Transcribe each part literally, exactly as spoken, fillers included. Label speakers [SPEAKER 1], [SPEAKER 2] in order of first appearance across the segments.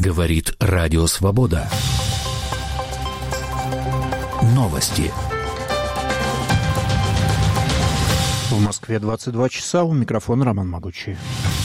[SPEAKER 1] Говорит Радио Свобода. Новости.
[SPEAKER 2] В Москве двадцать два часа. У микрофона Роман Могучий.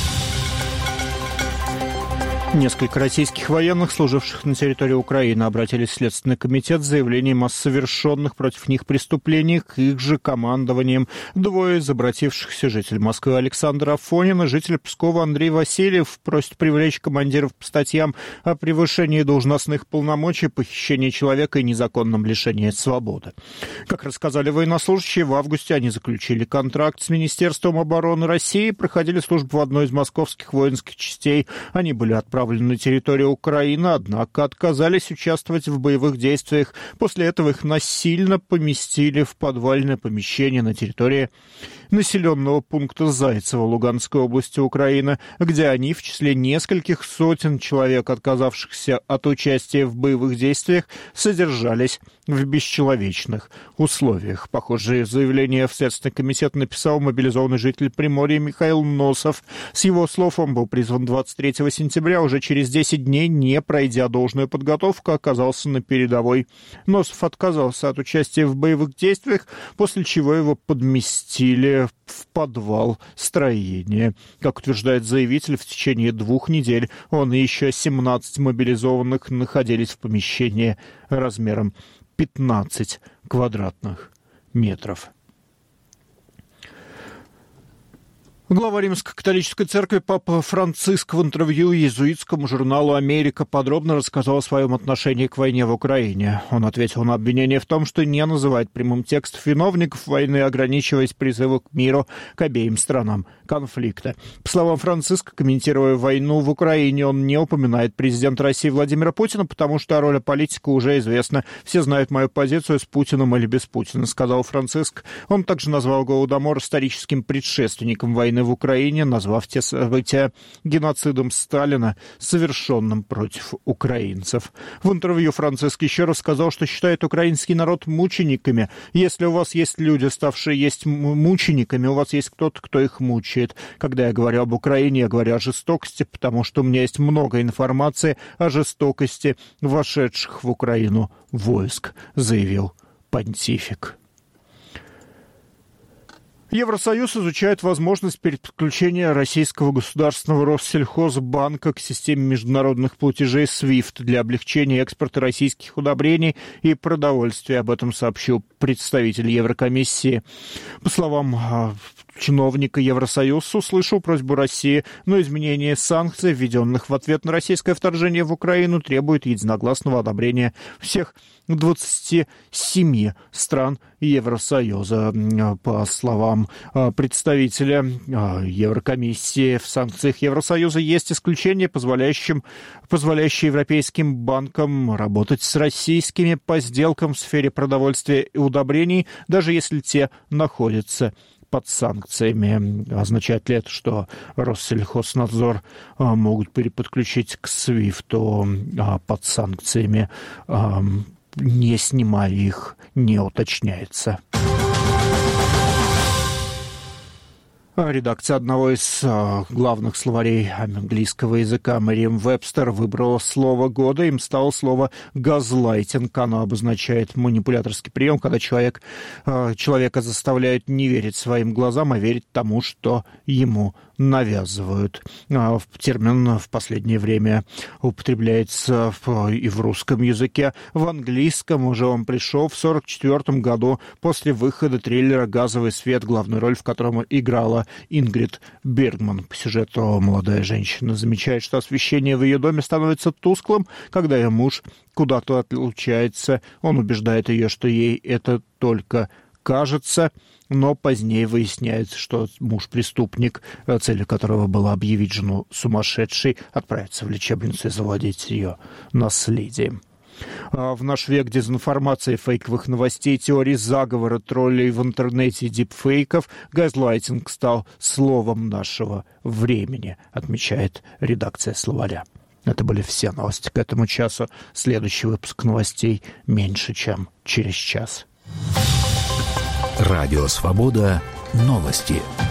[SPEAKER 2] Несколько российских военных, служивших на территории Украины, обратились в Следственный комитет с заявлением о совершенных против них преступлениях к их же командованием. Двое из обратившихся, житель Москвы Александр Афонин и житель Пскова Андрей Васильев, просят привлечь командиров по статьям о превышении должностных полномочий, похищении человека и незаконном лишении свободы. Как рассказали военнослужащие, в августе они заключили контракт с Министерством обороны России, проходили службу в одной из московских воинских частей. Они были отправлены на территорию Украины, однако отказались участвовать в боевых действиях. После этого их насильно поместили в подвальное помещение на территории населенного пункта Зайцево Луганской области Украины, где они в числе нескольких сотен человек, отказавшихся от участия в боевых действиях, содержались в бесчеловечных условиях. Похожее заявление в Следственный комитет написал мобилизованный житель Приморья Михаил Носов. С его слов, он был призван двадцать третьего сентября, уже через десять дней, не пройдя должную подготовку, оказался на передовой. Носов отказался от участия в боевых действиях, после чего его подместили в подвал строения. Как утверждает заявитель, в течение двух недель он и еще семнадцать мобилизованных находились в помещении размером пятнадцать квадратных метров. Глава Римско-католической церкви Папа Франциск в интервью иезуитскому журналу «Америка» подробно рассказал о своем отношении к войне в Украине. Он ответил на обвинение в том, что не называет прямым текстом виновников войны, ограничиваясь призывом к миру к обеим сторонам конфликта. По словам Франциска, комментируя войну в Украине, он не упоминает президента России Владимира Путина, потому что роль политика уже известна. Все знают мою позицию с Путиным или без Путина, сказал Франциск. Он также назвал Голодомор историческим предшественником войны в Украине, назвав те события геноцидом Сталина, совершенным против украинцев. В интервью Франциск еще раз сказал, что считает украинский народ мучениками. Если у вас есть люди, ставшие есть мучениками, у вас есть кто-то, кто их мучает. Когда я говорю об Украине, я говорю о жестокости, потому что у меня есть много информации о жестокости вошедших в Украину войск, заявил понтифик. Евросоюз изучает возможность переподключения российского государственного Россельхозбанка к системе международных платежей свифт для облегчения экспорта российских удобрений и продовольствия. Об этом сообщил представитель Еврокомиссии. По словам чиновника, Евросоюз услышал просьбу России, но изменение санкций, введенных в ответ на российское вторжение в Украину, требует единогласного одобрения всех двадцати семи стран Евросоюза. По словам представителя Еврокомиссии, в санкциях Евросоюза есть исключения, позволяющие, позволяющие европейским банкам работать с российскими по сделкам в сфере продовольствия и удобрений, даже если те находятся под санкциями. Означает ли это, что Россельхознадзор а, могут переподключить к свифту а, под санкциями, а, не снимая их, не уточняется. Редакция одного из а, главных словарей английского языка Merriam-Webster выбрала слово года. Им стало слово «газлайтинг». Оно обозначает манипуляторский прием, когда человек, а, человека заставляют не верить своим глазам, а верить тому, что ему навязывают. А, термин в последнее время употребляется в, и в русском языке. В английском уже он пришел в сорок четвёртом году после выхода триллера «Газовый свет», главную роль в котором играла Ингрид Бергман. По сюжету молодая женщина замечает, что освещение в ее доме становится тусклым, когда ее муж куда-то отлучается. Он убеждает ее, что ей это только кажется, но позднее выясняется, что муж преступник, целью которого было объявить жену сумасшедшей, отправиться в лечебницу и завладеть ее наследием. В наш век дезинформации, фейковых новостей, теорий заговора, троллей в интернете и дипфейков, газлайтинг стал словом нашего времени, отмечает редакция словаря. Это были все новости к этому часу. Следующий выпуск новостей меньше, чем через час.
[SPEAKER 1] Радио «Свобода». Новости.